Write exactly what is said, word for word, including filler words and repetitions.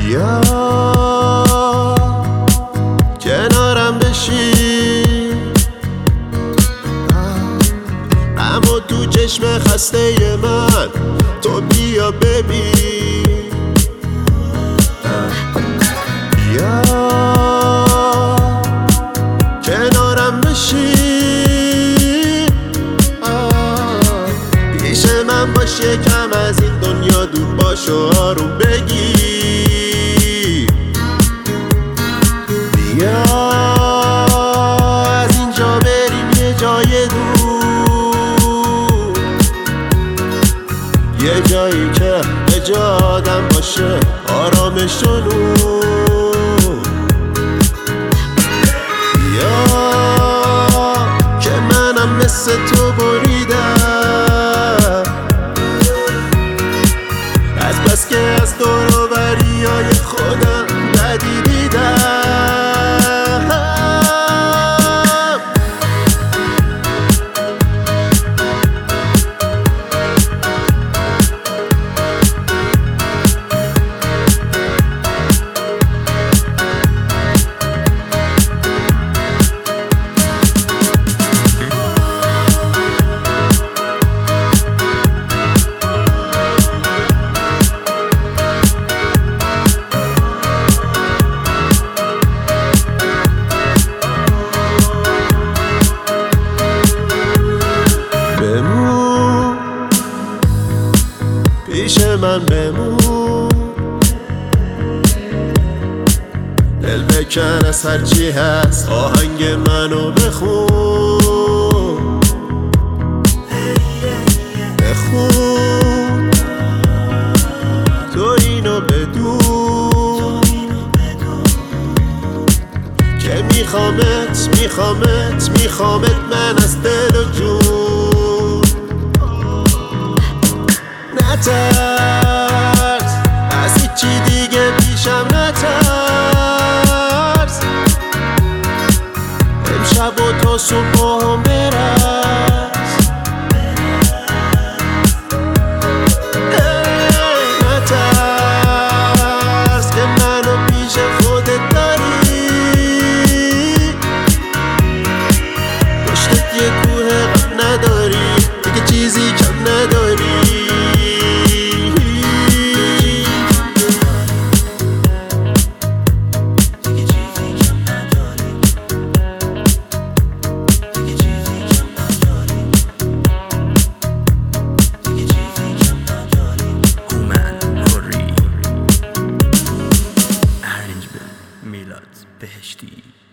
بیا کنارم بشی، اما تو چشم خسته من تو بیا ببین. بیا کنارم بشی، پیش من باش، یکم از این دنیا دور باش و آروم بگیر. بیا از اینجا بریم یه جای دور، یه جایی که به جا آدم باشه آرامش و نور. بیا که منم مثل تو بریدم، از بس که از دور و بریای خودم بدی دیدم. بمون پیش من، بمون دل بکن از هرچی هست، آهنگ منو بخون بخون تو اینو بدون که میخوامت میخوامت میخوامت من از دل و جون. نترس از هیچی دیگه پیشم، نترس امشب و تا صبح هم برس. نترس که منو پیش خودت داری، پشتت یه کوه غم نداری، دیگه چیزی کم نداری. میلاد بهشتی.